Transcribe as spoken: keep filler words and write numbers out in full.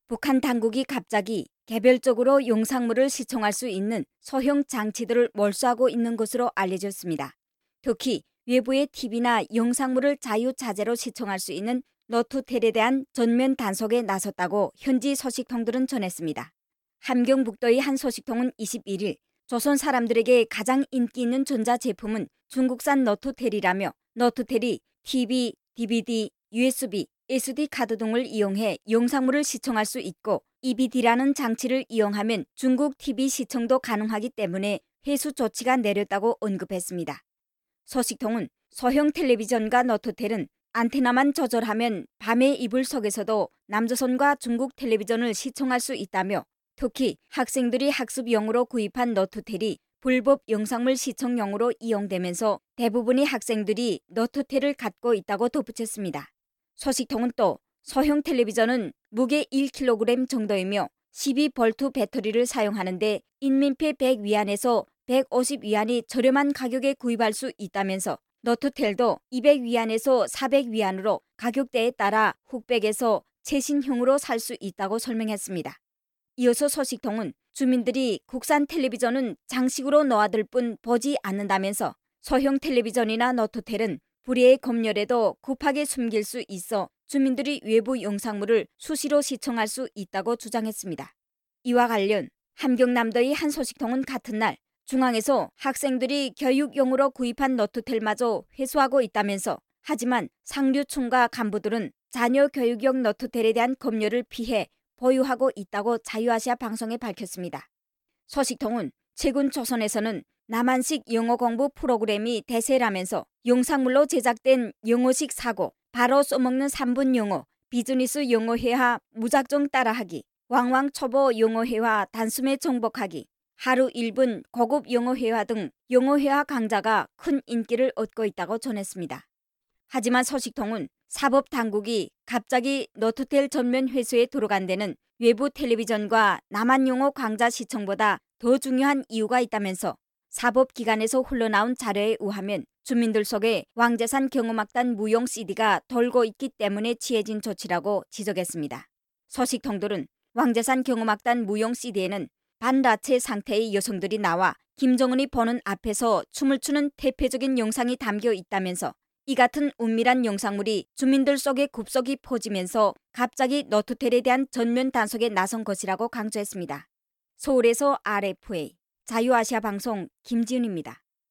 북한 당국이 갑자기 개별적으로 영상물을 시청할 수 있는 소형 장치들을 몰수하고 있는 것으로 알려졌습니다. 특히 외부의 티비나 영상물을 자유자재로 시청할 수 있는 너투텔에 대한 전면 단속에 나섰다고 현지 소식통들은 전했습니다. 함경북도의 한 소식통은 이십일 일 조선 사람들에게 가장 인기 있는 전자제품은 중국산 너투텔이라며 너투텔이 티비, 디비디, 유에스비, 에스디 카드 등을 이용해 영상물을 시청할 수 있고 이비디라는 장치를 이용하면 중국 티비 시청도 가능하기 때문에 회수 조치가 내렸다고 언급했습니다. 소식통은 소형 텔레비전과 너투텔은 안테나만 조절하면 밤의 이불 속에서도 남조선과 중국 텔레비전을 시청할 수 있다며 특히 학생들이 학습용으로 구입한 너투텔이 불법 영상물 시청용으로 이용되면서 대부분의 학생들이 너투텔을 갖고 있다고 덧붙였습니다. 소식통은 또 소형 텔레비전은 무게 일 킬로그램 정도이며 십이 볼트 배터리를 사용하는데 인민폐 백 위안에서 백오십 위안이 저렴한 가격에 구입할 수 있다면서 너투텔도 이백 위안에서 사백 위안으로 가격대에 따라 흑백에서 최신형으로 살 수 있다고 설명했습니다. 이어서 소식통은 주민들이 국산 텔레비전은 장식으로 놓아둘 뿐 보지 않는다면서 소형 텔레비전이나 너투텔은 불의의 검열에도 급하게 숨길 수 있어 주민들이 외부 영상물을 수시로 시청할 수 있다고 주장했습니다. 이와 관련 함경남도의 한 소식통은 같은 날 중앙에서 학생들이 교육용으로 구입한 너투텔마저 회수하고 있다면서 하지만 상류층과 간부들은 자녀 교육용 너투텔에 대한 검열을 피해 보유하고 있다고 자유아시아 방송에 밝혔습니다. 소식통은 최근 조선에서는 남한식 영어 공부 프로그램이 대세라면서 영상물로 제작된 영어식 사고, 바로 써먹는 삼 분 영어, 비즈니스 영어 회화 무작정 따라하기, 왕왕 초보 영어 회화 단숨에 정복하기, 하루 일 분 고급 영어 회화 등 영어 회화 강좌가 큰 인기를 얻고 있다고 전했습니다. 하지만 소식통은 사법당국이 갑자기 너투텔 전면 회수에 들어간 데는 외부 텔레비전과 남한 영어 강좌 시청보다 더 중요한 이유가 있다면서 사법기관에서 흘러나온 자료에 의하면 주민들 속에 왕재산 경음악단 무용 씨디가 돌고 있기 때문에 취해진 조치라고 지적했습니다. 소식통들은 왕재산 경음악단 무용 씨디에는 반라체 상태의 여성들이 나와 김정은이 보는 앞에서 춤을 추는 대표적인 영상이 담겨 있다면서 이 같은 은밀한 영상물이 주민들 속에 급속히 퍼지면서 갑자기 너투텔에 대한 전면 단속에 나선 것이라고 강조했습니다. 서울에서 알에프에이 자유아시아 방송 김지은입니다.